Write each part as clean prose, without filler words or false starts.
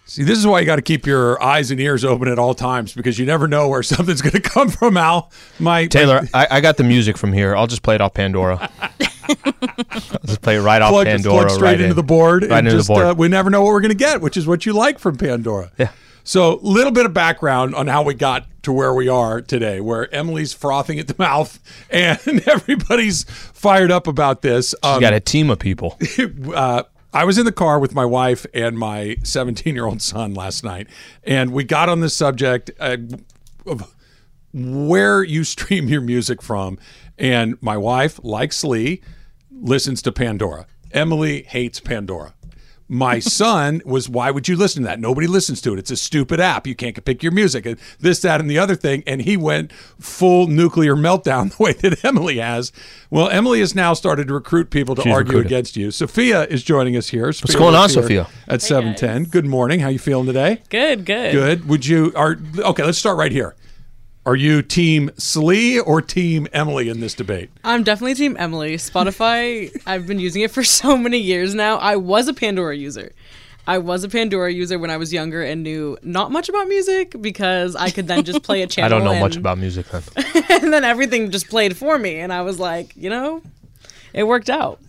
See, this is why you got to keep your eyes and ears open at all times, because you never know where something's going to come from, Al. Taylor, I got the music from here. I'll just play it off Pandora. I'll just play it right off Pandora. Plug straight into the board. Right into the board. We never know what we're going to get, which is what you like from Pandora. Yeah. So a little bit of background on how we got to where we are today, where Emily's frothing at the mouth and everybody's fired up about this. You got a team of people. I was in the car with my wife and my 17-year-old son last night, and we got on the subject of where you stream your music from. And my wife, like Slee, listens to Pandora. Emily hates Pandora. My son was, why would you listen to that? Nobody listens to it. It's a stupid app. You can't pick your music. And this, that, and the other thing. And he went full nuclear meltdown the way that Emily has. Well, Emily has now started to recruit people to argue against you. Sophia is joining us here. What's going on, Sophia? At 7:10. Good morning. How you feeling today? Good. Good. Okay, let's start right here. Are you team Slee or team Emily in this debate? I'm definitely team Emily. Spotify, I've been using it for so many years now. I was a Pandora user. When I was younger and knew not much about music, because I could then just play a channel. I don't know much about music then. And then everything just played for me. And I was like, it worked out.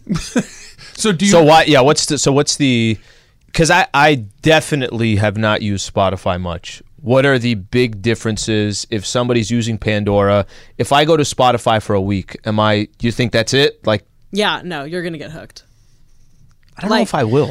What's the, because I definitely have not used Spotify much. What are the big differences if somebody's using Pandora? If I go to Spotify for a week, do you think that's it? Yeah, no, you're going to get hooked. I don't know if I will.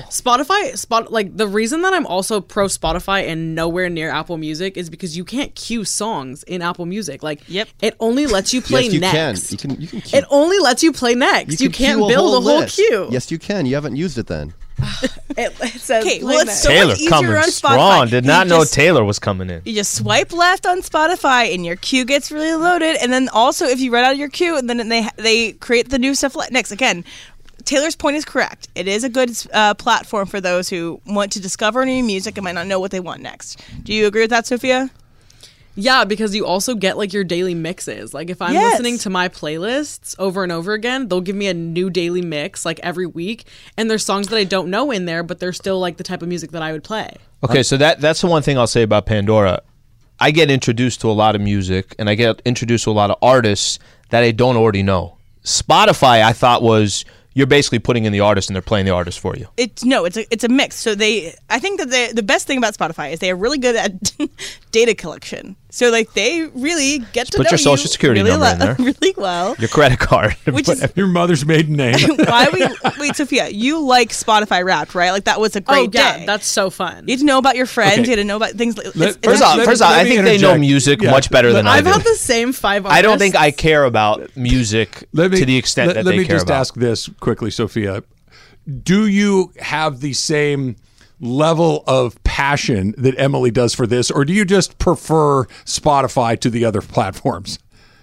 The reason that I'm also pro Spotify and nowhere near Apple Music is because you can't queue songs in Apple Music. It only lets you play next. You can queue. It only lets you play next. You can't build a whole queue. Yes, you can. You haven't used it then. It says it's so Taylor much easier coming on Spotify. strong. Did not know Taylor was coming in. You just swipe left on Spotify and your queue gets really loaded. And then also, if you run out of your queue, and then they create the new stuff next. Again, Taylor's point is correct. It is a good platform for those who want to discover new music and might not know what they want next. Do you agree with that, Sophia? Yeah, because you also get your daily mixes. If I'm listening to my playlists over and over again, they'll give me a new daily mix every week. And there's songs that I don't know in there, but they're still the type of music that I would play. Okay, so that's the one thing I'll say about Pandora. I get introduced to a lot of music, and I get introduced to a lot of artists that I don't already know. Spotify, I thought, was you're basically putting in the artist and they're playing the artist for you. It's a mix. So I think that the best thing about Spotify is they are really good at data collection. So they really get to know put your social security really number in there. Really well. Your credit card. Which is your mother's maiden name. Wait, Sophia, you like Spotify Wrapped, right? That was a great day. Yeah, that's so fun. You had to know about your friends. You had to know about things. First off, I think they know music much better than I do. I've had the same 5 artists. I don't think I care about music to the extent that they care about. Let me just ask this quickly, Sophia. Do you have the same level of passion that Emily does for this, or do you just prefer Spotify to the other platforms?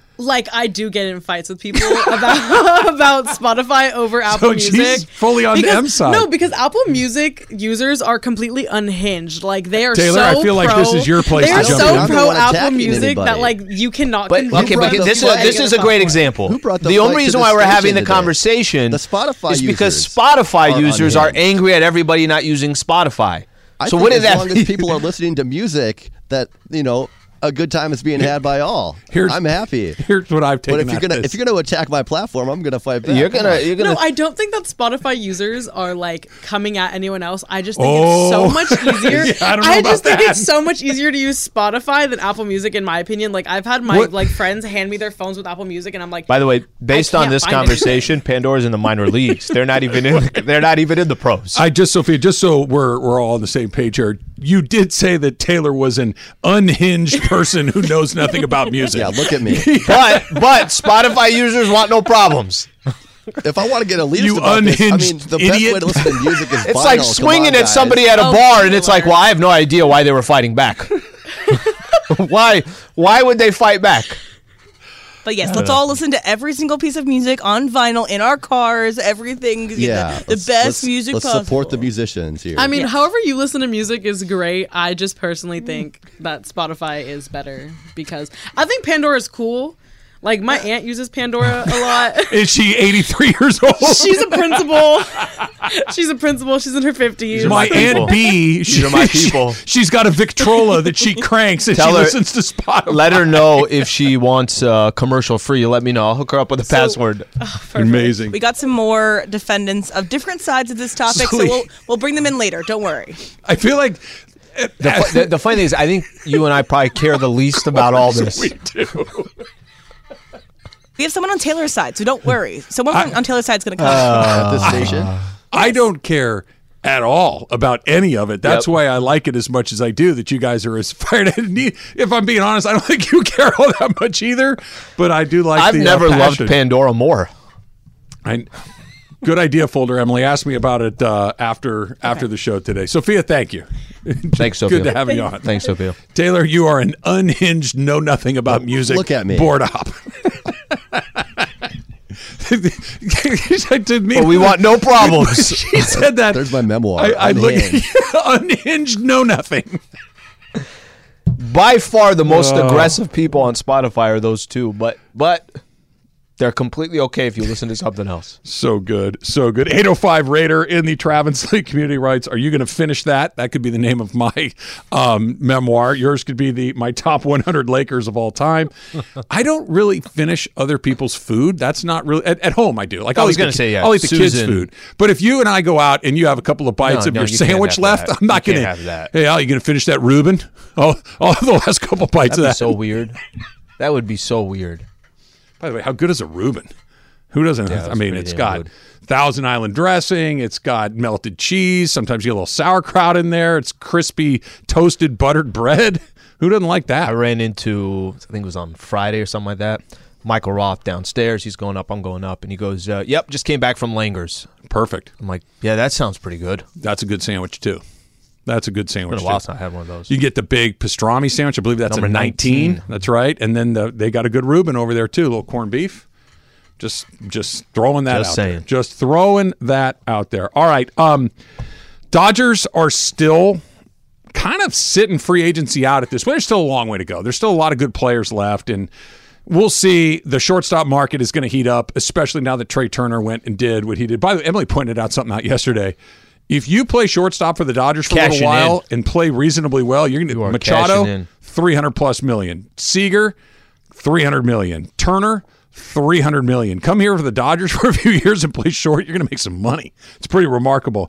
I do get in fights with people about Spotify over Apple Music. She's fully on the M side. No, because Apple Music users are completely unhinged. They are Taylor, so I feel like this is your place They to are jump so in. pro Apple Music that you cannot. But this is a great example. Who brought the only reason why we're having the conversation the Spotify is because users Spotify users are angry at everybody not using Spotify. So what did that? As long as people are listening to music, that a good time is being had by all. I'm happy. Here's what I've taken. But if you're gonna attack my platform, I'm gonna fight back. You're gonna. No, I don't think that Spotify users are coming at anyone else. I just think it's so much easier. I just think it's so much easier to use Spotify than Apple Music, in my opinion. I've had my friends hand me their phones with Apple Music, and I'm like. By the way, based on this conversation, Pandora's in the minor leagues. They're not even in. They're not even in the pros. Sophia, just so we're all on the same page here. You did say that Taylor was an unhinged person who knows nothing about music. Yeah, look at me. But Spotify users want no problems. If I want to get a lead, you unhinged the idiot. best way to listen to music is it's vinyl. like swinging at somebody at a bar, and it's like, well, I have no idea why they were fighting back. Why would they fight back? But yes, let's all listen to every single piece of music on vinyl in our cars. Everything, the best music possible. Let's support the musicians here. I mean, however you listen to music is great. I just personally think that Spotify is better because I think Pandora is cool. Like, my aunt uses Pandora a lot. Is she 83 years old? She's a principal. She's in her 50s. My Aunt B, These are my people. She's got a Victrola that she cranks and she listens to Spotify. Let her know if she wants commercial free. Let me know. I'll hook her up with a password. Amazing. We got some more defendants of different sides of this topic, so we'll bring them in later. Don't worry. I feel like The funny thing is, I think you and I probably care the least about all this. We do. We have someone on Taylor's side, so don't worry. Someone on Taylor's side is going to come at this station. I don't care at all about any of it. That's why I like it as much as I do, that you guys are as fired. If I'm being honest, I don't think you care all that much either, but I do like I've never loved Pandora more. Good idea, Folder Emily. Ask me about it after the show today. Sophia, thank you. Thanks, Sophia. Good to have you on. Thanks, Sophia. Taylor, you are an unhinged, know nothing about music. Look at me. Board op. Well, we want no problems. She said that. There's my memoir. I look unhinged, know nothing. By far, the most aggressive people on Spotify are those two, but they're completely okay if you listen to something else. So good. So good. 805 Raider in the Travis Lee community writes, are you going to finish that? That could be the name of my memoir. Yours could be my top 100 Lakers of all time. I don't really finish other people's food. That's not really at home. I do. Like I was going to say, I'll eat the kids' food. But if you and I go out and you have a couple of bites of your sandwich left, I'm not going to have that. Hey, Al, you going to finish that Reuben? I'll have the last couple bites of that. That'd be so weird. That would be so weird. By the way, how good is a Reuben? Who doesn't? Yeah, I mean, it's got Thousand Island dressing. It's got melted cheese. Sometimes you get a little sauerkraut in there. It's crispy, toasted, buttered bread. Who doesn't like that? I ran into, I think it was on Friday or something like that, Michael Roth downstairs. He's going up, I'm going up. And he goes, yep, just came back from Langer's. Perfect. I'm like, yeah, that sounds pretty good. That's a good sandwich, too. That's a good sandwich. It's been a while since I had one of those. You get the big pastrami sandwich. I believe that's Number a 19. That's right. And then they got a good Reuben over there, too. A little corned beef. Just throwing that out there. Just throwing that out there. All right. Dodgers are still kind of sitting free agency out at this point. There's still a long way to go. There's still a lot of good players left, and we'll see. The shortstop market is going to heat up, especially now that Trey Turner went and did what he did. By the way, Emily pointed out something out yesterday. If you play shortstop for the Dodgers for a little while and play reasonably well, you're going to Machado, $300+ million. Seager, $300 million. Turner, $300 million. Come here for the Dodgers for a few years and play short. You're going to make some money. It's pretty remarkable.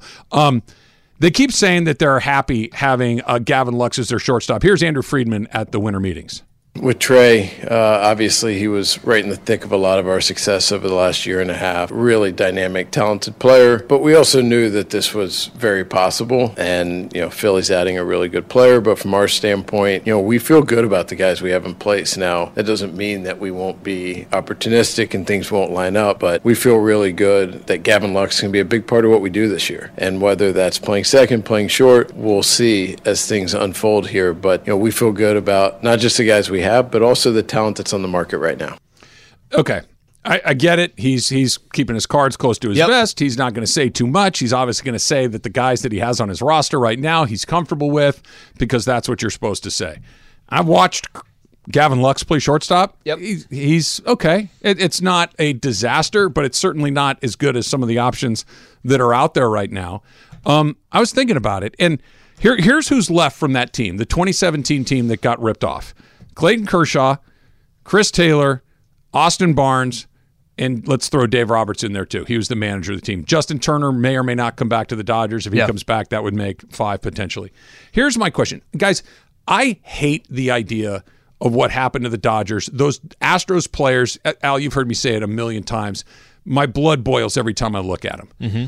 They keep saying that they're happy having Gavin Lux as their shortstop. Here's Andrew Friedman at the winter meetings. With Trey, obviously he was right in the thick of a lot of our success over the last year and a half. Really dynamic, talented player, but we also knew that this was very possible. And, Philly's adding a really good player, but from our standpoint, we feel good about the guys we have in place. Now, that doesn't mean that we won't be opportunistic and things won't line up, but we feel really good that Gavin Lux can be a big part of what we do this year. And whether that's playing second, playing short, we'll see as things unfold here. But, we feel good about not just the guys we have, but also the talent that's on the market right now. Okay. I get it. He's keeping his cards close to his vest. He's not going to say too much. He's obviously going to say that the guys that he has on his roster right now he's comfortable with, because that's what you're supposed to say. I've watched Gavin Lux play shortstop. Yep. He's okay. It's not a disaster, but it's certainly not as good as some of the options that are out there right now. I was thinking about it, and here's who's left from that team, the 2017 team that got ripped off. Clayton Kershaw, Chris Taylor, Austin Barnes, and let's throw Dave Roberts in there too. He was the manager of the team. Justin Turner may or may not come back to the Dodgers. If he comes back, that would make 5 potentially. Here's my question. Guys, I hate the idea of what happened to the Dodgers. Those Astros players, Al, you've heard me say it a million times. My blood boils every time I look at them. Mm-hmm.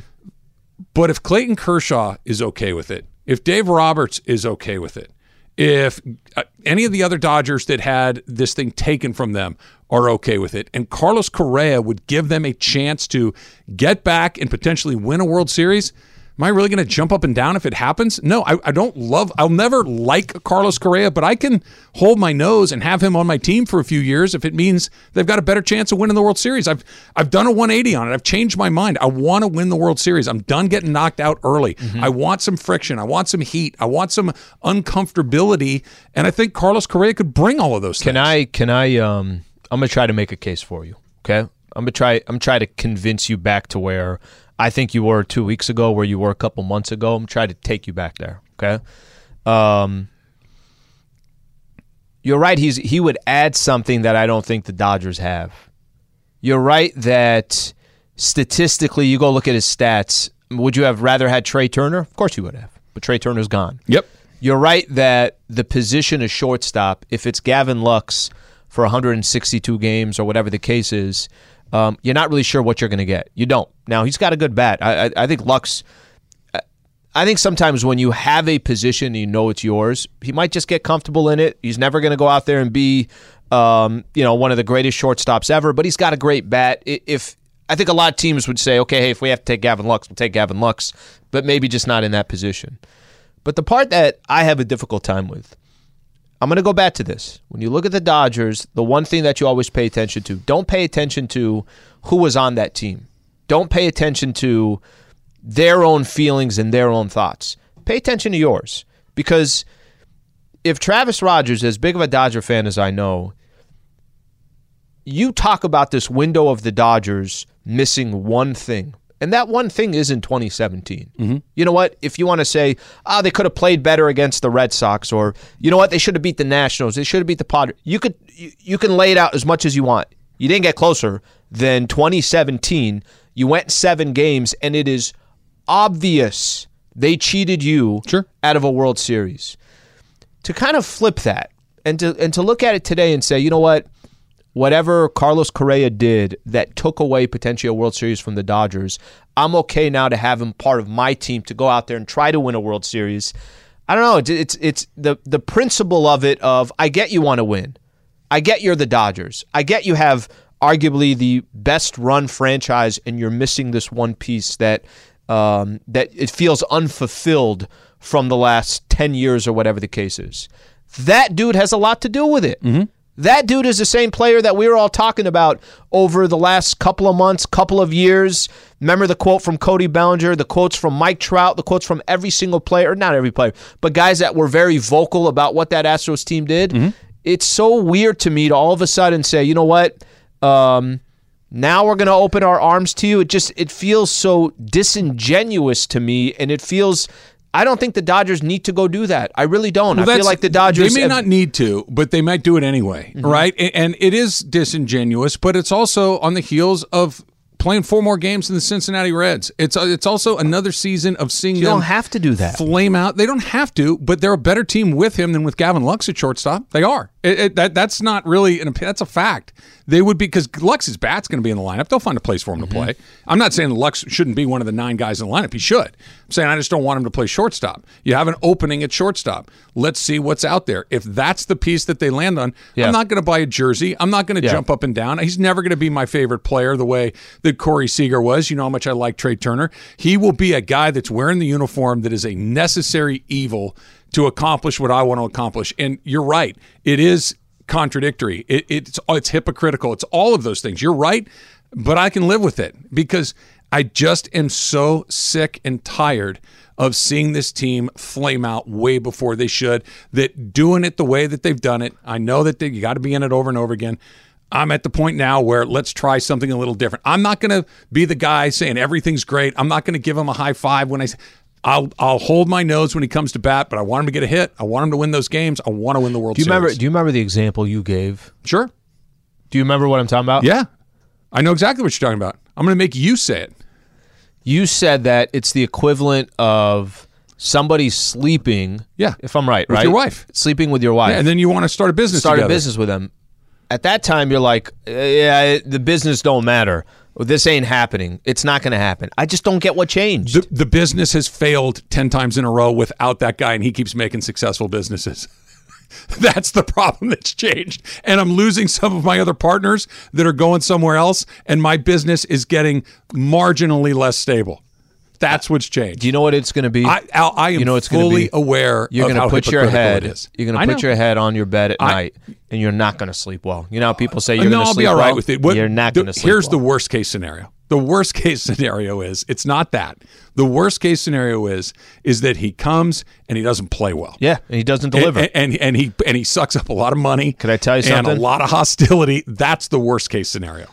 But if Clayton Kershaw is okay with it, if Dave Roberts is okay with it, if any of the other Dodgers that had this thing taken from them are okay with it, and Carlos Correa would give them a chance to get back and potentially win a World Series, am I really going to jump up and down if it happens? No, I'll never like Carlos Correa, but I can hold my nose and have him on my team for a few years if it means they've got a better chance of winning the World Series. I've done a 180 on it. I've changed my mind. I want to win the World Series. I'm done getting knocked out early. Mm-hmm. I want some friction. I want some heat. I want some uncomfortability, and I think Carlos Correa could bring all of those things. I'm gonna try to make a case for you. Okay, I'm try to convince you back to where I think you were 2 weeks ago, where you were a couple months ago. I'm trying to take you back there. Okay. You're right. He would add something that I don't think the Dodgers have. You're right that statistically, you go look at his stats. Would you have rather had Trey Turner? Of course you would have, but Trey Turner's gone. Yep. You're right that the position of shortstop, if it's Gavin Lux for 162 games or whatever the case is, you're not really sure what you're going to get. You don't. Now, he's got a good bat. I think Lux... I think sometimes when you have a position and you know it's yours, he might just get comfortable in it. He's never going to go out there and be, one of the greatest shortstops ever. But he's got a great bat. I think a lot of teams would say, okay, hey, if we have to take Gavin Lux, we'll take Gavin Lux, but maybe just not in that position. But the part that I have a difficult time with, I'm going to go back to this. When you look at the Dodgers, the one thing that you always pay attention to, don't pay attention to who was on that team. Don't pay attention to their own feelings and their own thoughts. Pay attention to yours. Because if Travis Rogers, as big of a Dodger fan as I know, you talk about this window of the Dodgers missing one thing, and that one thing is in 2017. Mm-hmm. You know what? If you want to say, they could have played better against the Red Sox, or you know what? They should have beat the Nationals. They should have beat the Padres. You can lay it out as much as you want. You didn't get closer than 2017. You went 7 games, and it is obvious they cheated you out of a World Series. To kind of flip that and to look at it today and say, you know what? Whatever Carlos Correa did that took away potentially a World Series from the Dodgers, I'm okay now to have him part of my team to go out there and try to win a World Series. I don't know. It's the principle of it of, I get you want to win. I get you're the Dodgers. I get you have arguably the best run franchise and you're missing this one piece that it feels unfulfilled from the last 10 years or whatever the case is. That dude has a lot to do with it. Mm-hmm. That dude is the same player that we were all talking about over the last couple of months, couple of years. Remember the quote from Cody Bellinger, the quotes from Mike Trout, the quotes from every single player, not every player, but guys that were very vocal about what that Astros team did. Mm-hmm. It's so weird to me to all of a sudden say, you know what, now we're going to open our arms to you. It feels so disingenuous to me, and it feels... I don't think the Dodgers need to go do that. I really don't. Well, I feel like the Dodgers... They may not need to, but they might do it anyway, mm-hmm. right? And it is disingenuous, but it's also on the heels of playing 4 more games than the Cincinnati Reds. It's also another season of seeing them... You don't have to do that. ...flame out. They don't have to, but they're a better team with him than with Gavin Lux at shortstop. They are. That's not really... That's a fact. They would be, because Lux's bat's going to be in the lineup. They'll find a place for him to play. I'm not saying Lux shouldn't be one of the 9 guys in the lineup. He should. I'm saying I just don't want him to play shortstop. You have an opening at shortstop. Let's see what's out there. If that's the piece that they land on, I'm not going to buy a jersey. I'm not going to jump up and down. He's never going to be my favorite player the way that Corey Seager was. You know how much I like Trey Turner. He will be a guy that's wearing the uniform that is a necessary evil to accomplish what I want to accomplish. And you're right. It is contradictory. It's hypocritical. It's all of those things. You're right, but I can live with it because I just am so sick and tired of seeing this team flame out way before they should, that doing it the way that they've done it. I know that you got to be in it over and over again. I'm at the point now where let's try something a little different. I'm not going to be the guy saying everything's great. I'm not going to give him a high five when I'll hold my nose when he comes to bat, but I want him to get a hit. I want him to win those games. I want to win the World Series. Do you remember the example you gave? Sure. Do you remember what I'm talking about? Yeah. I know exactly what you're talking about. I'm going to make you say it. You said that it's the equivalent of somebody sleeping. Yeah. If I'm right, with your wife. Sleeping with your wife. Yeah, and then you want to start a business together. A business with them. At that time, you're like, the business don't matter. This ain't happening. It's not going to happen. I just don't get what changed. The business has failed 10 times in a row without that guy, and he keeps making successful businesses. That's the problem that's changed. And I'm losing some of my other partners that are going somewhere else, and my business is getting marginally less stable. That's what's changed. Do you know what it's going to be? I am fully aware you're of how hypocritical it is. You're going to put your head on your bed at night, and you're not going to sleep well. You know how people say you're going to sleep well? I'll be all right with it. You're not going to sleep Here's well. the worst case scenario. The worst case scenario is it's not that. The worst case scenario is that he comes and he doesn't play well. Yeah, and he doesn't deliver. And he sucks up a lot of money. Can I tell you something? And a lot of hostility. That's the worst case scenario.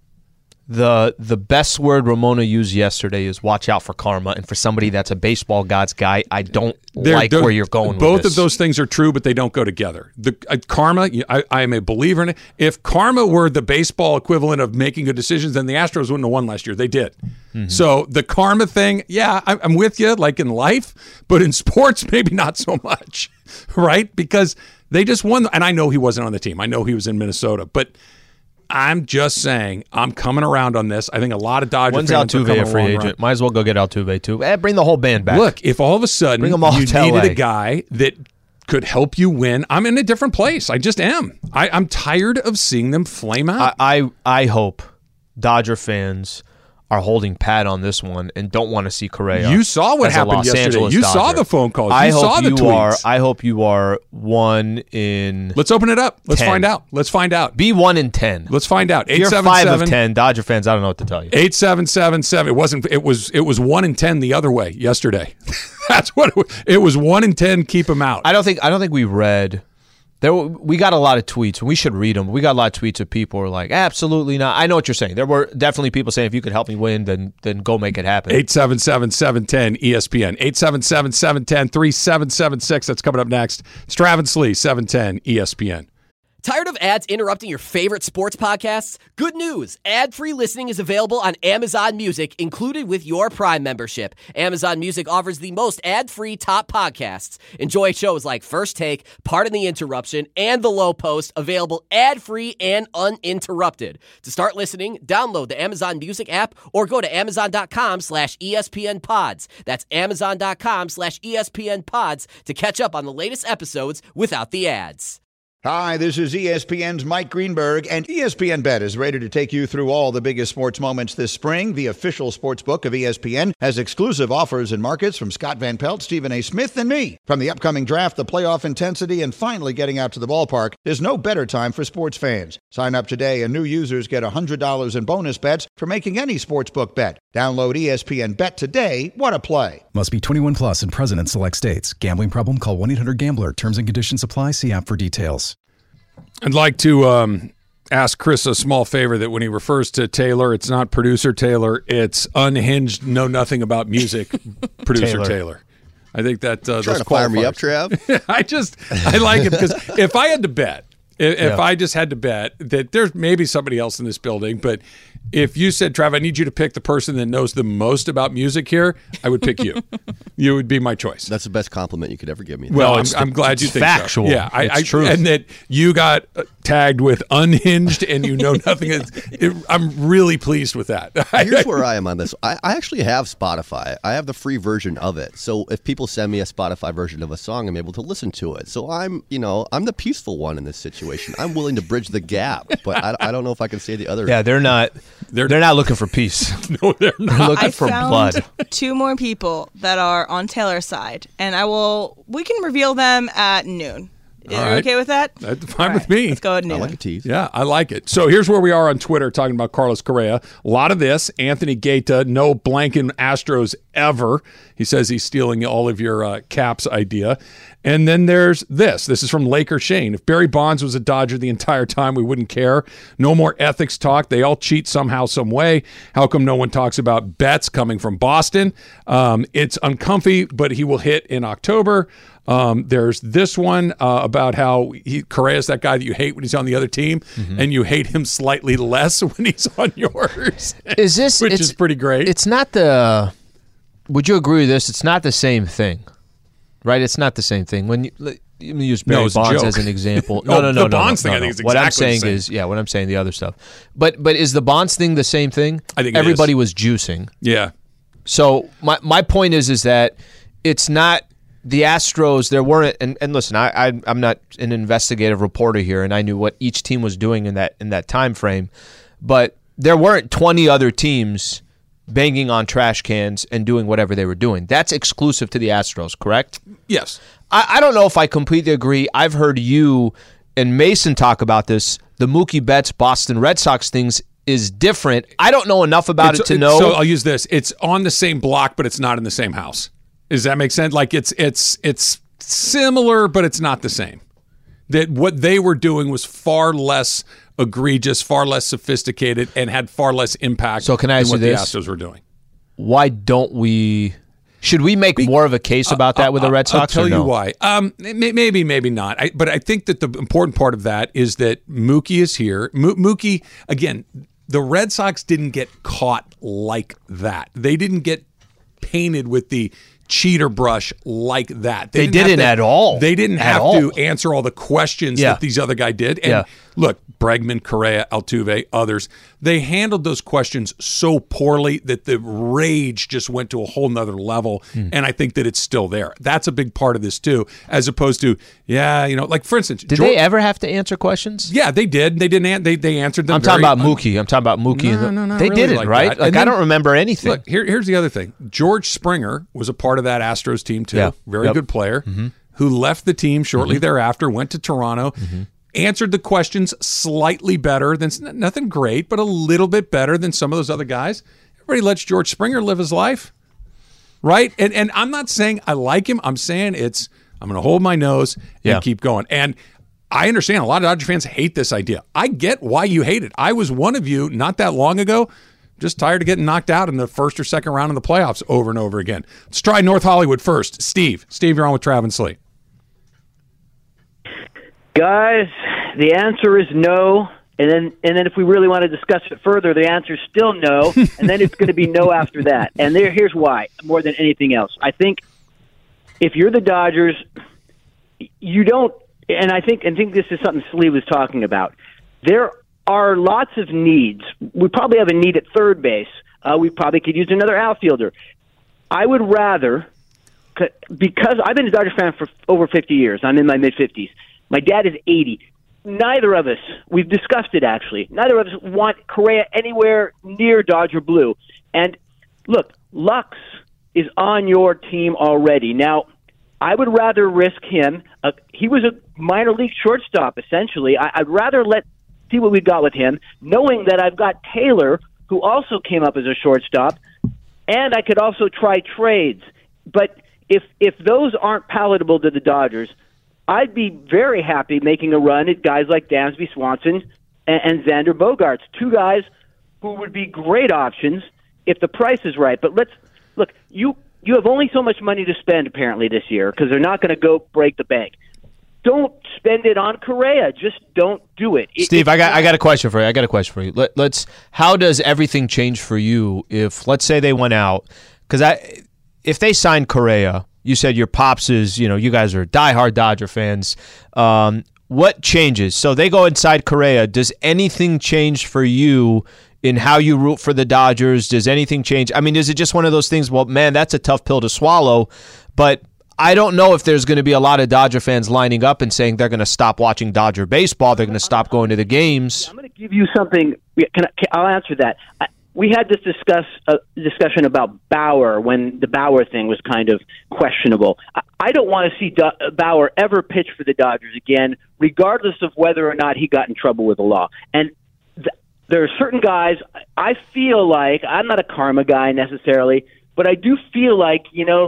The best word Ramona used yesterday is watch out for karma. And for somebody that's a baseball God's guy, I don't like where you're going with this. Both of those things are true, but they don't go together. The karma, I am a believer in it. If karma were the baseball equivalent of making good decisions, then the Astros wouldn't have won last year. They did. Mm-hmm. So the karma thing, yeah, I'm with you, like in life, but in sports, maybe not so much, right? Because they just won. And I know he wasn't on the team. I know he was in Minnesota, but I'm just saying, I'm coming around on this. I think a lot of Dodger When's fans Altuve a free agent? Around. Might as well go get Altuve too. Bring the whole band back. Look, if all of a sudden you needed a guy that could help you win, I'm in a different place. I just am. I'm tired of seeing them flame out. I hope Dodger fans are holding pat on this one and don't want to see Correa. You saw what happened yesterday. You saw the phone calls. You saw the tweets. I hope you are 1 in. Let's open it up. Let's 10. find out. Let's find out. Be 1 in 10. Let's find out. You're 5 of 10. Dodger fans, I don't know what to tell you. 8777. It wasn't. It was 1 in 10 the other way yesterday. That's what it was. 1 in 10. Keep them out. I don't think we read. We got a lot of tweets, and we should read them. We got a lot of tweets of people who are like, absolutely not. I know what you're saying. There were definitely people saying, if you could help me win, then go make it happen. 877-710-ESPN. 877-710-3776. That's coming up next. It's Travis Lee, 710 ESPN. Tired of ads interrupting your favorite sports podcasts? Good news! Ad-free listening is available on Amazon Music, included with your Prime membership. Amazon Music offers the most ad-free top podcasts. Enjoy shows like First Take, Pardon the Interruption, and The Low Post, available ad-free and uninterrupted. To start listening, download the Amazon Music app or go to Amazon.com/ESPN Pods. That's Amazon.com/ESPN Pods to catch up on the latest episodes without the ads. Hi, this is ESPN's Mike Greenberg, and ESPN Bet is ready to take you through all the biggest sports moments this spring. The official sports book of ESPN has exclusive offers and markets from Scott Van Pelt, Stephen A. Smith, and me. From the upcoming draft, the playoff intensity, and finally getting out to the ballpark, there's no better time for sports fans. Sign up today, and new users get $100 in bonus bets for making any sportsbook bet. Download ESPN Bet today. What a play. Must be 21 plus and present in select states. Gambling problem? Call 1-800-GAMBLER. Terms and conditions apply. See app for details. I'd like to ask Chris a small favor that when he refers to Taylor, it's not producer Taylor, it's unhinged, know nothing about music producer Taylor. I think that trying to fire me up, Trav. I like it because if I had to bet, if I just had to bet that there's maybe somebody else in this building, but if you said, Trav, I need you to pick the person that knows the most about music here, I would pick you. You would be my choice. That's the best compliment you could ever give me. Well, I'm glad you think factual. So. Yeah, it's true. And that you got tagged with unhinged and you know nothing. I'm really pleased with that. Here's where I am on this. I actually have Spotify. I have the free version of it. So if people send me a Spotify version of a song, I'm able to listen to it. So I'm the peaceful one in this situation. I'm willing to bridge the gap, but I don't know if I can say the other. Yeah, they're not looking for peace. No, they're not. They're looking for blood. 2 more people that are on Taylor's side, and we can reveal them at noon. Are you okay with that? That's fine with me. Let's go at noon. I like a tease. Yeah, I like it. So here's where we are on Twitter talking about Carlos Correa. A lot of this. Anthony Gaeta, no blanking Astros ever. He says he's stealing all of your Caps idea. And then there's this. This is from Laker Shane. If Barry Bonds was a Dodger the entire time, we wouldn't care. No more ethics talk. They all cheat somehow, some way. How come no one talks about bets coming from Boston? It's uncomfy, but he will hit in October. There's this one about how Correa's that guy that you hate when he's on the other team, and you hate him slightly less when he's on yours. Which is pretty great. It's not the. Would you agree with this? It's not the same thing, right? It's not the same thing. When you use Barry Bonds as an example. No. The Bonds thing, I think, is exactly what I'm saying the same. what I'm saying, the other stuff. But is the Bonds thing the same thing? I think everybody was juicing. Yeah. So my point is that it's not. The Astros, there weren't, and listen, I'm not an investigative reporter here, and I knew what each team was doing in that time frame, but there weren't 20 other teams banging on trash cans and doing whatever they were doing. That's exclusive to the Astros, correct? Yes. I don't know if I completely agree. I've heard you and Mason talk about this. The Mookie Betts Boston Red Sox things is different. I don't know enough about it to know. So I'll use this. It's on the same block, but it's not in the same house. Does that make sense? Like it's similar, but it's not the same. That what they were doing was far less egregious, far less sophisticated, and had far less impact than what the this? Astros were doing. Why don't we? Should we make more of a case about that with the Red Sox? I'll tell you why. Maybe not. But I think that the important part of that is that Mookie is here. Mookie, again, the Red Sox didn't get caught like that. They didn't get painted with the cheater brush like that. They didn't at all. They didn't have to answer all the questions that these other guy did. And look, Bregman, Correa, Altuve, others, they handled those questions so poorly that the rage just went to a whole nother level. And I think that it's still there. That's a big part of this too, as opposed to, like for instance, did they ever have to answer questions? Yeah, they did. They didn't. They answered them. I'm talking about Mookie. No, they really didn't, like right? that. Like I don't remember anything. Look, here's the other thing. George Springer was a part of that Astros team too. Yeah. Very good player who left the team shortly thereafter, went to Toronto. Answered the questions slightly better than, nothing great, but a little bit better than some of those other guys. Everybody lets George Springer live his life, right? And I'm not saying I like him. I'm saying I'm going to hold my nose and keep going. And I understand a lot of Dodger fans hate this idea. I get why you hate it. I was one of you not that long ago, just tired of getting knocked out in the first or second round of the playoffs over and over again. Let's try North Hollywood first. Steve, you're on with Travis Lee. Guys, the answer is no, and then if we really want to discuss it further, the answer is still no, and then it's going to be no after that. And here's why, more than anything else. I think if you're the Dodgers, you don't, and I think this is something Slee was talking about. There are lots of needs. We probably have a need at third base. We probably could use another outfielder. I would rather, because I've been a Dodgers fan for over 50 years. I'm in my mid-50s. My dad is 80. Neither of us, we've discussed it actually, neither of us want Correa anywhere near Dodger Blue. And look, Lux is on your team already. Now, I would rather risk him. He was a minor league shortstop, essentially. I'd rather see what we've got with him, knowing that I've got Taylor, who also came up as a shortstop, and I could also try trades. But if those aren't palatable to the Dodgers, I'd be very happy making a run at guys like Dansby Swanson and Xander Bogaerts, two guys who would be great options if the price is right. But look, you have only so much money to spend apparently this year because they're not going to go break the bank. Don't spend it on Correa. Just don't do it. Steve, I got a question for you. Let's. How does everything change for you if, let's say, they went out? Because if they signed Correa. You said your pops is, you guys are diehard Dodger fans. What changes? So they go inside Correa. Does anything change for you in how you root for the Dodgers? Does anything change? I mean, is it just one of those things, well, man, that's a tough pill to swallow, but I don't know if there's going to be a lot of Dodger fans lining up and saying they're going to stop watching Dodger baseball. They're going to stop going to the games. I'm going to give you something. I'll answer that. We had this discussion about Bauer when the Bauer thing was kind of questionable. I don't want to see Bauer ever pitch for the Dodgers again, regardless of whether or not he got in trouble with the law. And there are certain guys, I feel like, I'm not a karma guy necessarily, but I do feel like,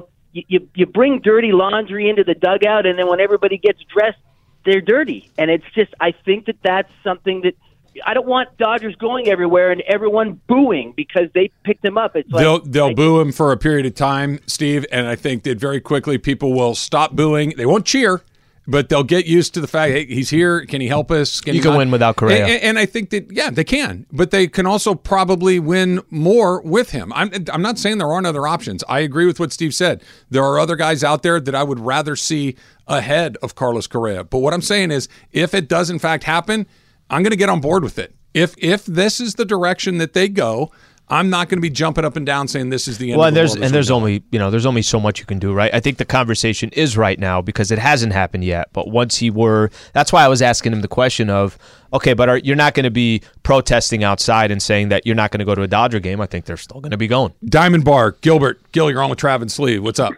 you bring dirty laundry into the dugout, and then when everybody gets dressed, they're dirty. And it's just, I think that's something that, I don't want Dodgers going everywhere and everyone booing because they picked him up. It's like they'll boo him for a period of time, Steve, and I think that very quickly people will stop booing. They won't cheer, but they'll get used to the fact, hey, he's here. Can he help us? You can win without Correa. And I think that, they can, but they can also probably win more with him. I'm not saying there aren't other options. I agree with what Steve said. There are other guys out there that I would rather see ahead of Carlos Correa. But what I'm saying is, if it does in fact happen, I'm going to get on board with it. If this is the direction that they go, I'm not going to be jumping up and down saying this is the end. Well, of the world. there's only so much you can do, right? I think the conversation is right now because it hasn't happened yet. But once that's why I was asking him the question of, okay, but you're not going to be protesting outside and saying that you're not going to go to a Dodger game. I think they're still going to be going. Diamond Bar, Gil, you're on with Travis Lee. What's up?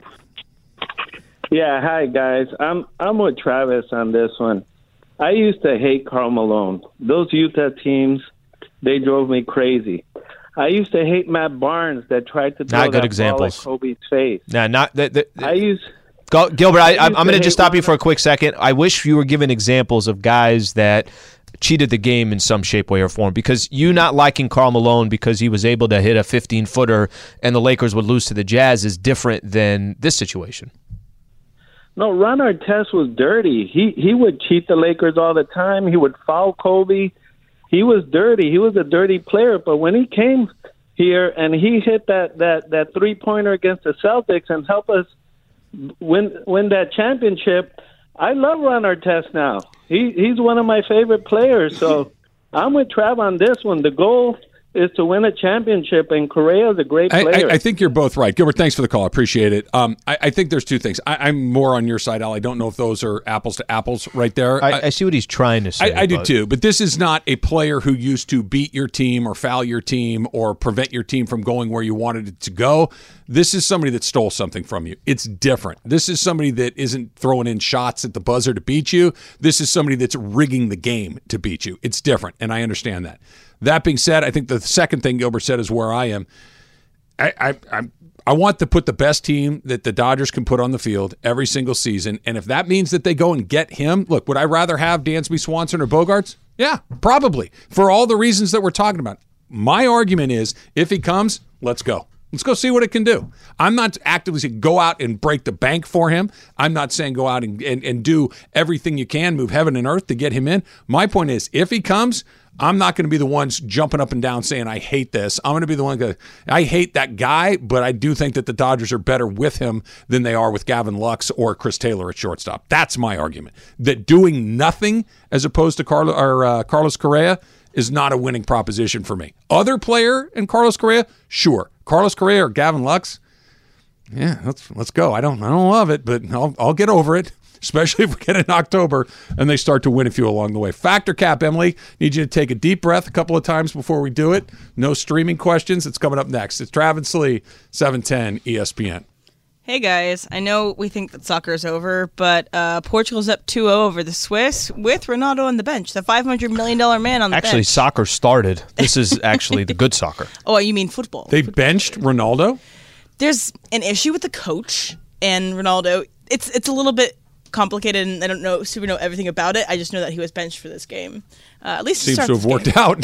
Yeah, hi guys. I'm with Travis on this one. I used to hate Karl Malone. Those Utah teams, they drove me crazy. I used to hate Matt Barnes that tried to throw not good that examples. ball at Kobe's face. Nah, not that. Gilbert, I'm going to just stop you for a quick second. I wish you were giving examples of guys that cheated the game in some shape, way, or form. Because you not liking Karl Malone because he was able to hit a 15-footer and the Lakers would lose to the Jazz is different than this situation. No, Ron Artest was dirty. He would cheat the Lakers all the time. He would foul Kobe. He was dirty. He was a dirty player. But when he came here and he hit that three-pointer against the Celtics and helped us win that championship, I love Ron Artest now. He's one of my favorite players. So I'm with Trav on this one. The goal is to win a championship, and Correa is a great player. I think you're both right. Gilbert, thanks for the call. I appreciate it. I think there's two things. I'm more on your side, Al. I don't know if those are apples to apples right there. I see what he's trying to say. I do too, but this is not a player who used to beat your team or foul your team or prevent your team from going where you wanted it to go. This is somebody that stole something from you. It's different. This is somebody that isn't throwing in shots at the buzzer to beat you. This is somebody that's rigging the game to beat you. It's different, and I understand that. That being said, I think the second thing Gilbert said is where I am. I want to put the best team that the Dodgers can put on the field every single season, and if that means that they go and get him, look, would I rather have Dansby Swanson or Bogarts? Yeah, probably, for all the reasons that we're talking about. My argument is, if he comes, let's go. Let's go see what it can do. I'm not actively saying go out and break the bank for him. I'm not saying go out and do everything you can, move heaven and earth to get him in. My point is, if he comes, I'm not going to be the ones jumping up and down saying, I hate this. I'm going to be the one going, I hate that guy, but I do think that the Dodgers are better with him than they are with Gavin Lux or Chris Taylor at shortstop. That's my argument. That doing nothing as opposed to Carlos Correa is not a winning proposition for me. Other player in Carlos Correa, sure. Carlos Correa or Gavin Lux, yeah, let's go. I don't love it, but I'll get over it. Especially if we get in October and they start to win a few along the way. Factor Cap, Emily, need you to take a deep breath a couple of times before we do it. No streaming questions. It's coming up next. It's Travis Lee, 710 ESPN. Hey guys, I know we think that soccer is over, but Portugal's up 2-0 over the Swiss with Ronaldo on the bench, the $500 million man on the bench. Actually, soccer started. This is actually the good soccer. Oh, you mean football. They benched Ronaldo? There's an issue with the coach and Ronaldo. It's a little bit complicated, and I don't know everything about it. I just know that he was benched for this game. At least seems to have worked out.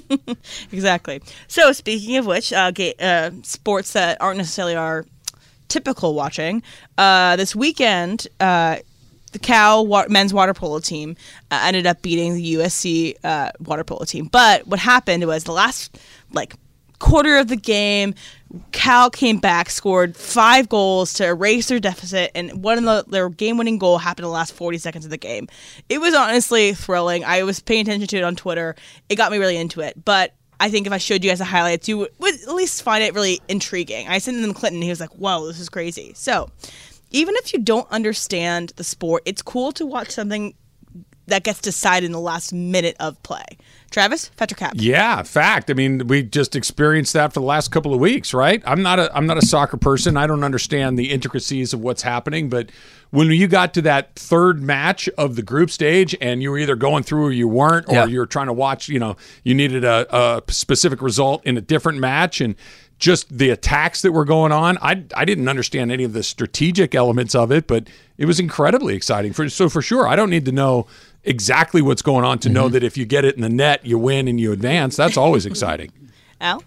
Exactly. So speaking of which, sports that aren't necessarily our typical watching, this weekend, the Cal men's water polo team ended up beating the USC water polo team. But what happened was the last quarter of the game, Cal came back, scored 5 goals to erase their deficit, and their game-winning goal happened in the last 40 seconds of the game. It was honestly thrilling. I was paying attention to it on Twitter. It got me really into it. But I think if I showed you guys the highlights, you would at least find it really intriguing. I sent them to Clinton, and he was like, whoa, this is crazy. So even if you don't understand the sport, it's cool to watch something that gets decided in the last minute of play. Travis, Factor Cap. Yeah, fact. I mean, we just experienced that for the last couple of weeks, right? I'm not a soccer person. I don't understand the intricacies of what's happening, but when you got to that third match of the group stage and you were either going through or you weren't, or you're trying to watch, you needed a specific result in a different match, and just the attacks that were going on, I didn't understand any of the strategic elements of it, but it was incredibly exciting. So for sure, I don't need to know exactly what's going on to know that if you get it in the net, you win and you advance. That's always exciting. Al?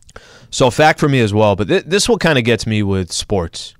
So fact for me as well, but this what kind of gets me with sports.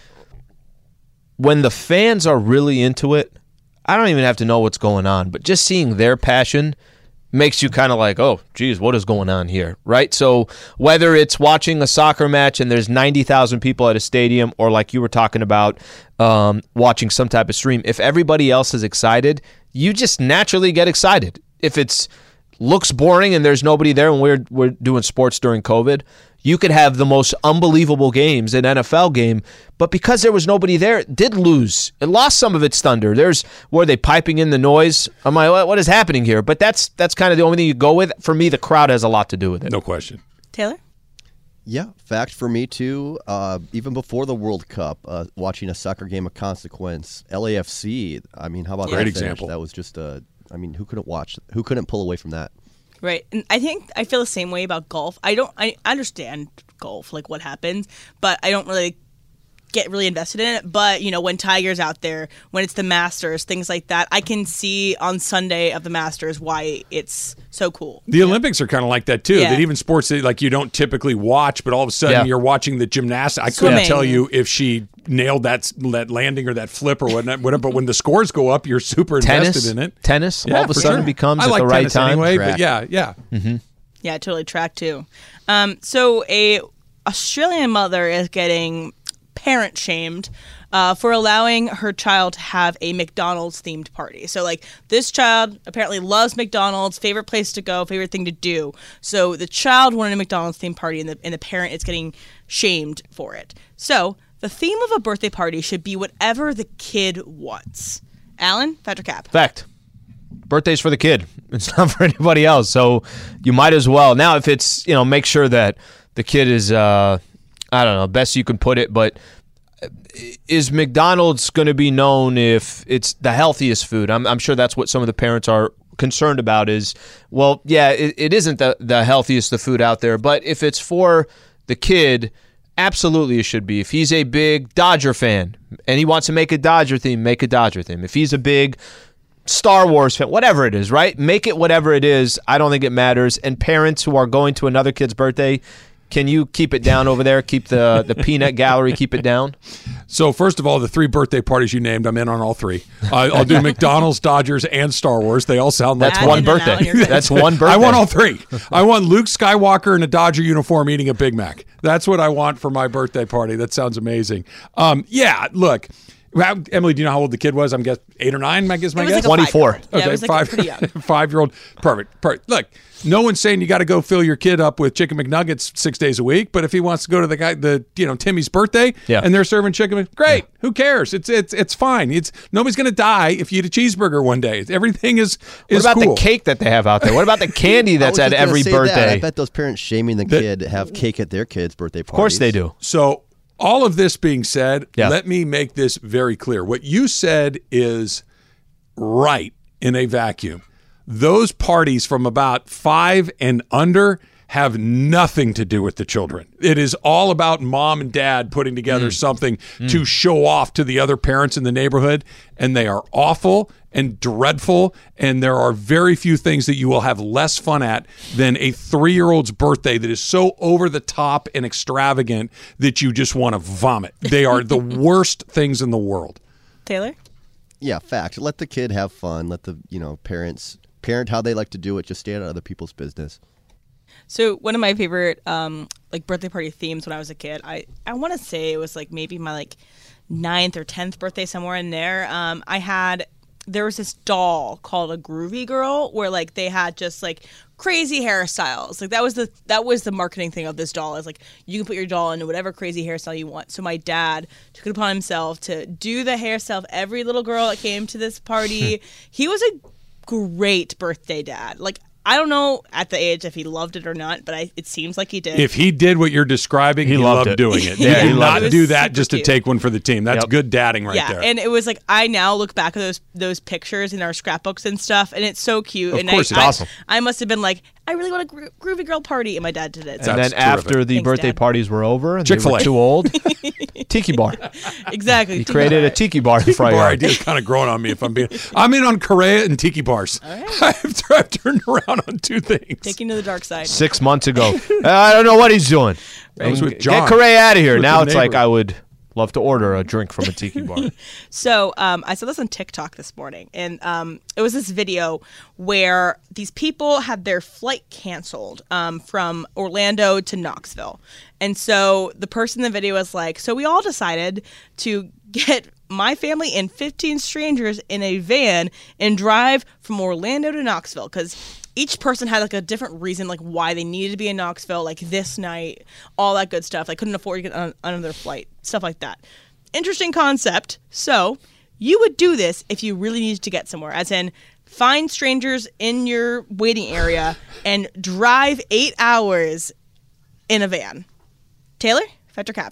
When the fans are really into it, I don't even have to know what's going on, but just seeing their passion makes you kind of like, oh, geez, what is going on here, right? So whether it's watching a soccer match and there's 90,000 people at a stadium, or like you were talking about, watching some type of stream, if everybody else is excited, you just naturally get excited. If it's looks boring and there's nobody there when we're doing sports during COVID. You could have the most unbelievable games, an NFL game, but because there was nobody there, it did lose. It lost some of its thunder. Were they piping in the noise? I'm like, what is happening here? But that's kind of the only thing you go with. For me, the crowd has a lot to do with it. No question. Taylor? Yeah, fact for me too. Even before the World Cup, watching a soccer game of consequence, LAFC. I mean, how about Great that example. That was just who couldn't watch? Who couldn't pull away from that? Right. And I think I feel the same way about golf. I understand golf, like what happens, but I don't really get really invested in it. But, when Tiger's out there, when it's the Masters, things like that, I can see on Sunday of the Masters why it's so cool. The Olympics are kind of like that, too. Yeah. That even sports that like you don't typically watch, but all of a sudden you're watching the gymnastics. I Swimming. couldn't tell you if she nailed that landing or that flip or whatever, but when the scores go up, you're super invested in it. Tennis, Yeah, all of a for sudden sure. becomes I at like the right tennis time. anyway, Track. but yeah. Mm-hmm. Yeah, totally track too. So a Australian mother is getting parent shamed for allowing her child to have a McDonald's themed party. So this child apparently loves McDonald's, favorite place to go, favorite thing to do. So the child wanted a McDonald's themed party and the parent is getting shamed for it. So the theme of a birthday party should be whatever the kid wants. Alan, fact or cap? Fact. Birthday's for the kid. It's not for anybody else. So you might as well. Now, if it's, make sure that the kid is, I don't know, best you can put it, but is McDonald's going to be known if it's the healthiest food? I'm sure that's what some of the parents are concerned about is, well, yeah, it isn't the healthiest of food out there, but if it's for the kid, absolutely it should be. If he's a big Dodger fan and he wants to make a Dodger theme, make a Dodger theme. If he's a big Star Wars fan, whatever it is, right? Make it whatever it is. I don't think it matters. And parents who are going to another kid's birthday, can you keep it down over there? Keep the peanut gallery, keep it down? So first of all, the 3 birthday parties you named, I'm in on all 3. I'll do McDonald's, Dodgers, and Star Wars. They all sound like That's one birthday. That's one birthday. I want all 3. I want Luke Skywalker in a Dodger uniform eating a Big Mac. That's what I want for my birthday party. That sounds amazing. Yeah, look. Emily, do you know how old the kid was? I'm guessing 8 or 9, I guess my guess? 24. Okay, Yeah, it was pretty young. 5-year-old. Perfect. Look, no one's saying you got to go fill your kid up with chicken McNuggets 6 days a week, but if he wants to go to Timmy's birthday and they're serving chicken, great. Yeah. Who cares? It's fine. Nobody's going to die if you eat a cheeseburger one day. Everything is What about cool. the cake that they have out there? What about the candy that's at every birthday? That. I bet those parents shaming the kid have cake at their kid's birthday parties. Of course they do. So all of this being said, let me make this very clear. What you said is right in a vacuum. Those parties from about 5 and under have nothing to do with the children. It is all about mom and dad putting together something to show off to the other parents in the neighborhood, and they are awful and dreadful, and there are very few things that you will have less fun at than a 3-year-old's birthday that is so over the top and extravagant that you just want to vomit. They are the worst things in the world. Taylor? Yeah, fact. Let the kid have fun. Let the parents parent how they like to do it. Just stay out of other people's business. So one of my favorite birthday party themes when I was a kid, I want to say it was maybe my 9th or 10th birthday, somewhere in there. There was this doll called a Groovy Girl where they had just crazy hairstyles. That was the marketing thing of this doll is you can put your doll into whatever crazy hairstyle you want. So my dad took it upon himself to do the hairstyle of every little girl that came to this party. He was a great birthday dad. I don't know at the age if he loved it or not, but it seems like he did. If he did what you're describing, he loved doing it. Yeah, he he did loved not it. do that Super just to cute. take one for the team. That's good dadding right there. Yeah, and it was I now look back at those pictures in our scrapbooks and stuff, and it's so cute. Of and course, it's awesome. I must have been I really want a Groovy Girl party, and my dad did it. So. And then after the Thanks, birthday Dad. parties were over and Chick-fil-A. they were too old, Tiki Bar. Exactly. He created a Tiki Bar in the front Bar yard. idea is kind of growing on me. I'm in on Correa and Tiki bars. I've turned around on 2 things. Taking to the dark side. 6 months ago. I don't know what he's doing. I was with John. Get Correa out of here. With Now the it's neighbor. I would love to order a drink from a Tiki Bar. So I saw this on TikTok this morning, and it was this video where these people had their flight canceled from Orlando to Knoxville. And so the person in the video was so we all decided to get my family and 15 strangers in a van and drive from Orlando to Knoxville because each person had like a different reason, like why they needed to be in Knoxville, like this night, all that good stuff. They couldn't afford to get on another flight, stuff like that. Interesting concept. So you would do this if you really needed to get somewhere, as in find strangers in your waiting area and drive 8 hours in a van. Taylor, fact or cap?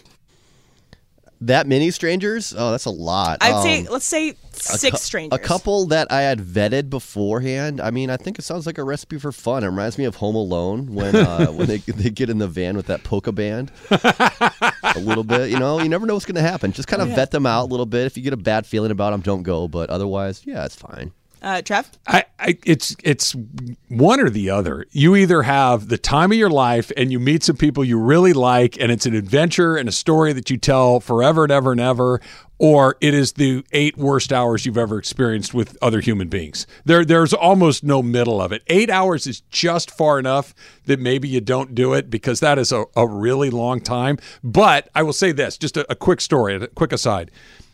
That many strangers? Oh, that's a lot. I'd say, let's say 6 strangers. A couple that I had vetted beforehand. I mean, I think it sounds like a recipe for fun. It reminds me of Home Alone when they get in the van with that polka band. A little bit, you never know what's going to happen. Just kind of vet them out a little bit. If you get a bad feeling about them, don't go. But otherwise, yeah, it's fine. Trev? It's one or the other. You either have the time of your life and you meet some people you really like and it's an adventure and a story that you tell forever and ever and ever, or it is the 8 worst hours you've ever experienced with other human beings. There's almost no middle of it. 8 hours is just far enough that maybe you don't do it because that is a really long time. But I will say this, just a quick story, a quick aside.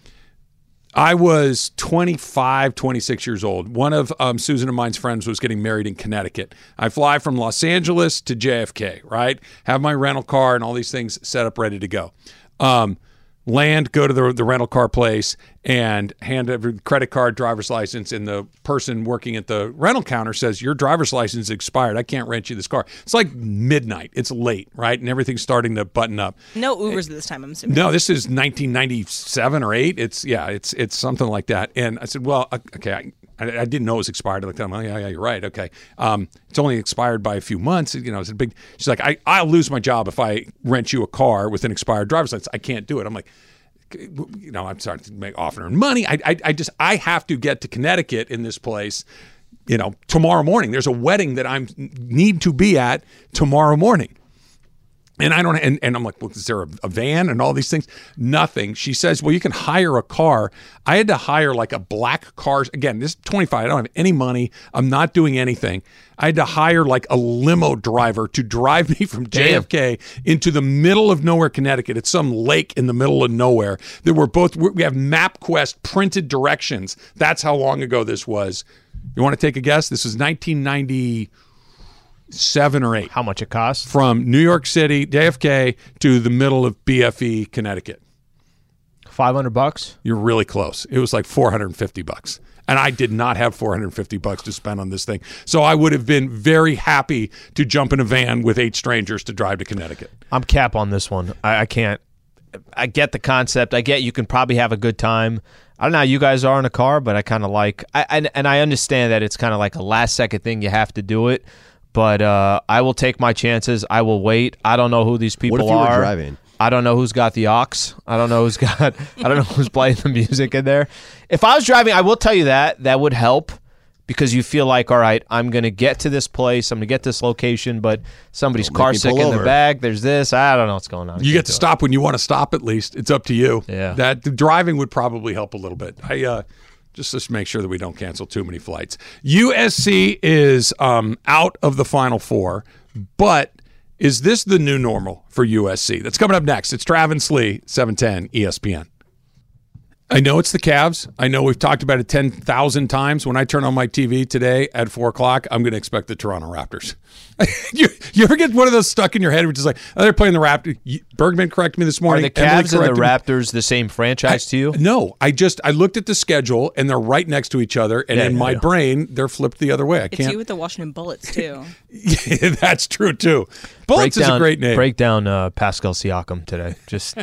I was 25, 26 years old. One of Susan and mine's friends was getting married in Connecticut. I fly from Los Angeles to JFK, right? Have my rental car and all these things set up, ready to go. Land, go to the rental car place and hand every credit card, driver's license, and the person working at the rental counter says, your driver's license is expired. I can't rent you this car. It's like midnight. It's late, right? And everything's starting to button up. No Ubers this time, I'm assuming. No, this is 1997 or 8. It's something like that. And I said, well, okay, I didn't know it was expired. I looked at them, yeah, you're right. Okay. It's only expired by a few months. It's a big, she's like, I'll lose my job if I rent you a car with an expired driver's license. I can't do it. I'm like, I'm starting to make offering money. I have to get to Connecticut in this place, tomorrow morning. There's a wedding that I need to be at tomorrow morning. And I don't, and I'm like, well, is there a van and all these things? Nothing. She says, well, you can hire a car. I had to hire like a black car. Again, this is 25. I don't have any money. I'm not doing anything. I had to hire like a limo driver to drive me from JFK into the middle of nowhere, Connecticut. It's some lake in the middle of nowhere. We have MapQuest printed directions. That's how long ago this was. You want to take a guess? This was 1997 or 8. How much it cost? From New York City, JFK, to the middle of BFE, Connecticut. $500? You're really close. It was like $450. And I did not have $450 to spend on this thing. So I would have been very happy to jump in a van with 8 strangers to drive to Connecticut. I'm cap on this one. I can't. I get the concept. I get you can probably have a good time. I don't know how you guys are in a car, but I kind of like, and I understand that it's kind of like a last second thing. You have to do it. But I will take my chances. I will wait. I don't know who these people are. What if you were driving? I don't know who's got the aux. I don't know who's playing the music in there. If I was driving, I will tell you that would help because you feel like, all right, I'm going to get to this place. I'm going to get this location, but somebody's car sick in the back. There's this. I don't know what's going on. You get to stop when you want to stop at least. It's up to you. Yeah. The driving would probably help a little bit. Just make sure that we don't cancel too many flights. USC is out of the Final Four, but is this the new normal for USC? That's coming up next. It's Travis Lee, 710 ESPN. I know it's the Cavs. I know we've talked about it 10,000 times. When I turn on my TV today at 4 o'clock, I'm going to expect the Toronto Raptors. you ever get one of those stuck in your head, which is like, oh, they're playing the Raptors. Bergman corrected me this morning. Are the Cavs and the Raptors the same franchise to you? No. I looked at the schedule, and they're right next to each other, and in my brain, they're flipped the other way. It's you with the Washington Bullets, too. Yeah, that's true, too. Bullets is a great name. Break down Pascal Siakam today. Just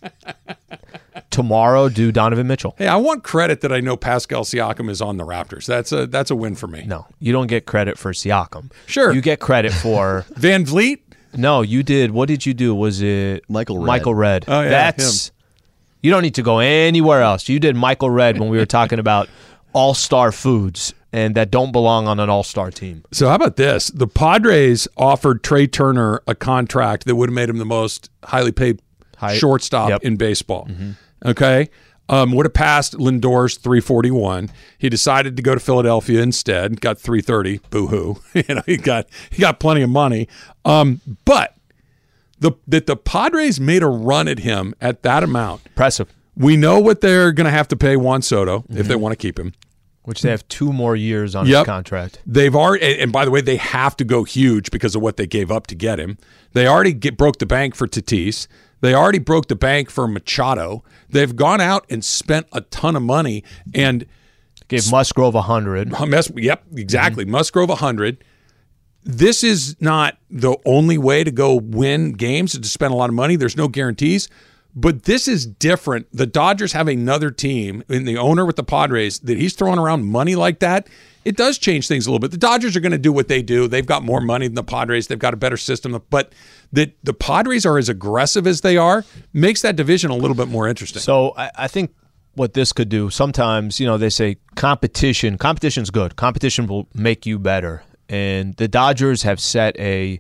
tomorrow, do Donovan Mitchell. Hey, I want credit that I know Pascal Siakam is on the Raptors. That's a win for me. No, you don't get credit for Siakam. Sure. You get credit for Van Vliet? No, you did. What did you do? Was it Michael Redd? Oh, yeah. That's him. You don't need to go anywhere else. You did Michael Redd when we were talking about all-star foods and that don't belong on an all-star team. So how about this? The Padres offered Trey Turner a contract that would have made him the most highly paid shortstop in baseball. Mm-hmm. Okay? Would have passed Lindor's $341. He decided to go to Philadelphia instead. Got $330. Boo-hoo. He got plenty of money. But that the Padres made a run at him at that amount. Impressive. We know what they're going to have to pay Juan Soto if they want to keep him. Which they have 2 more years on his contract. They've already, and by the way, they have to go huge because of what they gave up to get him. They already broke the bank for Tatis. They already broke the bank for Machado. They've gone out and spent a ton of money and gave Musgrove $100. Yep, exactly. Musgrove $100. This is not the only way to go win games, to spend a lot of money. There's no guarantees. But this is different. The Dodgers have another team, and the owner with the Padres, that he's throwing around money like that. It does change things a little bit. The Dodgers are going to do what they do. They've got more money than the Padres. They've got a better system. But that the Padres are as aggressive as they are makes that division a little bit more interesting. So I think what this could do, sometimes, they say competition's good. Competition will make you better. And the Dodgers have set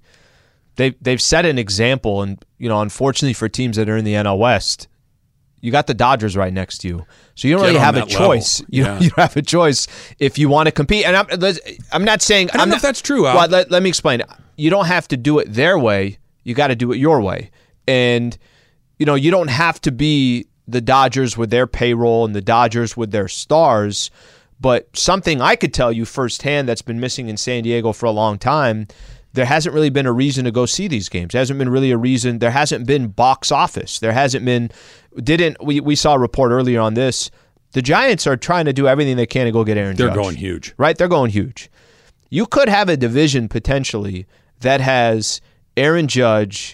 they've set an example, and unfortunately for teams that are in the NL West, you got the Dodgers right next to you, so you don't really have a choice. You don't have a choice if you want to compete. And I'm not saying I don't know if that's true. Well, let me explain. You don't have to do it their way. You got to do it your way, and you don't have to be the Dodgers with their payroll and the Dodgers with their stars. But something I could tell you firsthand that's been missing in San Diego for a long time. There hasn't really been a reason to go see these games. There hasn't been really a reason. There hasn't been box office. There hasn't been. We saw a report earlier on this. The Giants are trying to do everything they can to go get Aaron Judge. They're going huge. Right? They're going huge. You could have a division potentially that has Aaron Judge,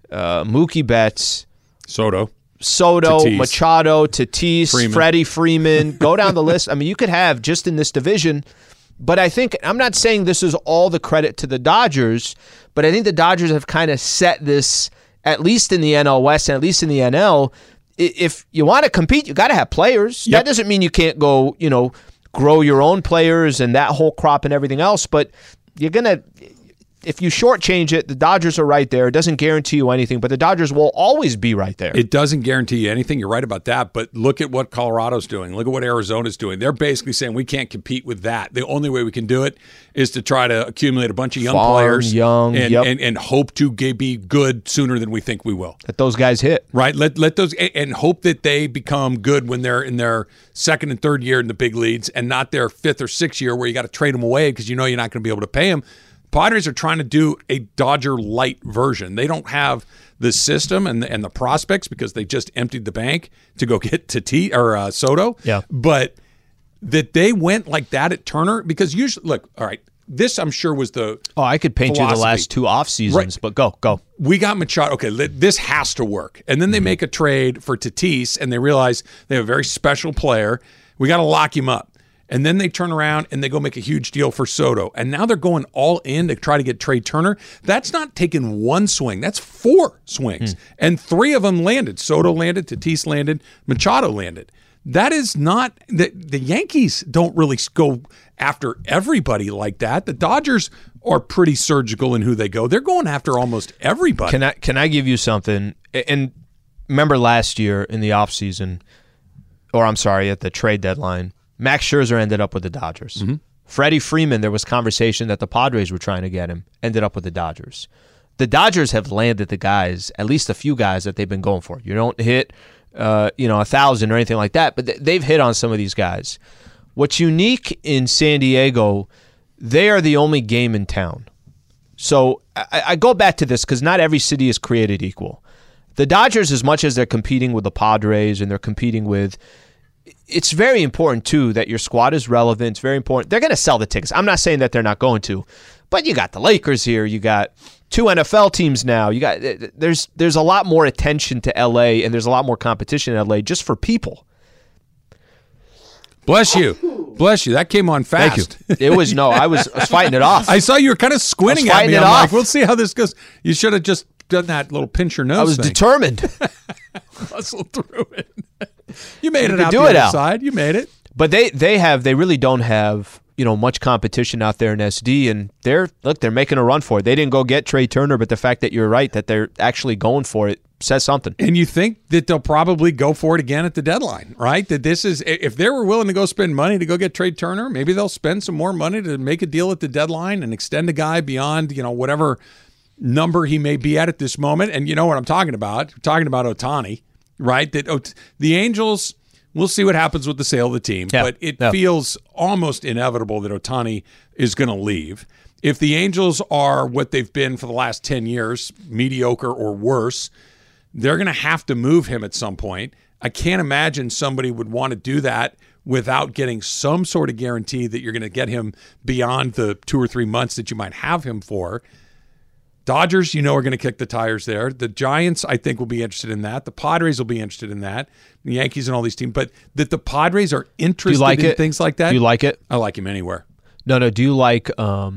Mookie Betts, Soto, Tatis. Machado, Tatis, Freeman. Freddie Freeman. Go down the list. I mean, you could have just in this division. But I think, I'm not saying this is all the credit to the Dodgers, but I think the Dodgers have kind of set this, at least in the NL West and at least in the NL. If you want to compete, you got to have players. That doesn't mean you can't go, grow your own players and that whole crop and everything else, but you're going to, if you shortchange it, the Dodgers are right there. It doesn't guarantee you anything, but the Dodgers will always be right there. It doesn't guarantee you anything. You're right about that, but look at what Colorado's doing. Look at what Arizona's doing. They're basically saying we can't compete with that. The only way we can do it is to try to accumulate a bunch of young players and hope to be good sooner than we think we will. Let those guys hit. Right. Let those and hope that they become good when they're in their second and third year in the big leagues and not their fifth or sixth year where you got to trade them away because you're not going to be able to pay them. Padres are trying to do a Dodger light version. They don't have the system and the prospects because they just emptied the bank to go get Soto. Yeah. But that they went like that at Turner because usually, look, all right, this I'm sure was the I could paint philosophy. You the last 2 off seasons, right. But go. We got Machado. Okay, this has to work. And then they make a trade for Tatis and they realize they have a very special player. We got to lock him up. And then they turn around and they go make a huge deal for Soto. And now they're going all in to try to get Trey Turner. That's not taking one swing. That's 4 swings. And 3 of them landed. Soto landed, Tatis landed, Machado landed. That is not – the Yankees don't really go after everybody like that. The Dodgers are pretty surgical in who they go. They're going after almost everybody. Can I give you something? And remember last year in the offseason – or I'm sorry, at the trade deadline – Max Scherzer ended up with the Dodgers. Mm-hmm. Freddie Freeman, there was conversation that the Padres were trying to get him, ended up with the Dodgers. The Dodgers have landed the guys, at least a few guys that they've been going for. You don't hit 1,000 or anything like that, but they've hit on some of these guys. What's unique in San Diego, they are the only game in town. So I go back to this because not every city is created equal. The Dodgers, as much as they're competing with the Padres and they're competing with... It's very important, too, that your squad is relevant. It's very important. They're going to sell the tickets. I'm not saying that they're not going to, but you got the Lakers here. You got 2 NFL teams now. You got there's a lot more attention to L.A., and there's a lot more competition in L.A. just for people. Bless you. Bless you. That came on fast. Thank you. I was fighting it off. I saw you were kind of squinting at me. I'm like, we'll see how this goes. You should have just done that little pinch your nose I was thing. Determined. Muscle through it. You made it out the other side. You made it. But they really don't have much competition out there in SD, and they're making a run for it. They didn't go get Trey Turner, but the fact that you're right that they're actually going for it says something. And you think that they'll probably go for it again at the deadline, right? That this is, if they were willing to go spend money to go get Trey Turner, maybe they'll spend some more money to make a deal at the deadline and extend a guy beyond whatever number he may be at this moment. And you know what I'm talking about? I'm talking about Ohtani. Right, that the Angels We'll see what happens with the sale of the team, Yeah. but it feels almost inevitable that Ohtani is going to leave. If the Angels are what they've been for the last 10 years, mediocre or worse, they're going to have to move him at some point. I can't imagine somebody would want to do that without getting some sort of guarantee that you're going to get him beyond the 2 or 3 months that you might have him for. Dodgers, are going to kick the tires there. The Giants, I think, will be interested in that. The Padres will be interested in that. The Yankees and all these teams. But that the Padres are interested in things like that. Do you like it? I like him anywhere. No. Do you like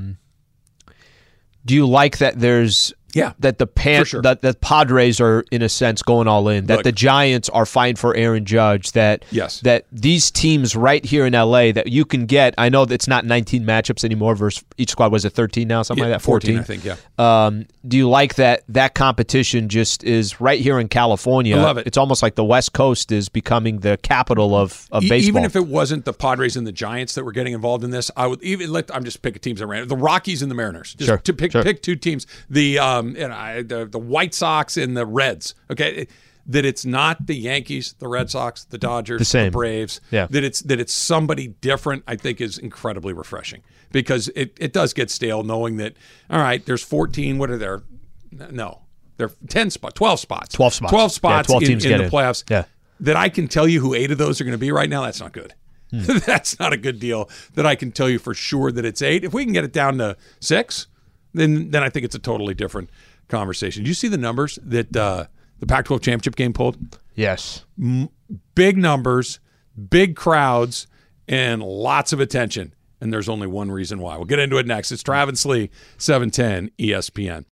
that there's that the Padres are in a sense going all in, that the Giants are fine for Aaron Judge, that these teams right here in LA that you can get, I know that it's not 19 matchups anymore versus each squad, was it 13 now, something like that? 14 I think, yeah. Do you like that competition just is right here in California? I love it. It's almost like the West Coast is becoming the capital of baseball. Even if it wasn't the Padres and the Giants that were getting involved in this, I would even I'm just picking teams around. The Rockies and the Mariners. Just to pick 2 teams. The White Sox and the Reds. Okay, that it's not the Yankees, the Red Sox, the Dodgers, the Braves. Yeah. That it's somebody different. I think is incredibly refreshing because it does get stale knowing that. All right, there's 14. What are there? No, there are 10 spots, 12 spots, 12 spots, 12 spots 12 teams in the playoffs. Yeah. That I can tell you who 8 of those are going to be right now. That's not good. That's not a good deal. That I can tell you for sure that it's 8. If we can get it down to 6. Then I think it's a totally different conversation. Do you see the numbers that the Pac-12 championship game pulled? Yes. Big numbers, big crowds, and lots of attention. And there's only one reason why. We'll get into it next. It's Travis Lee, 710 ESPN.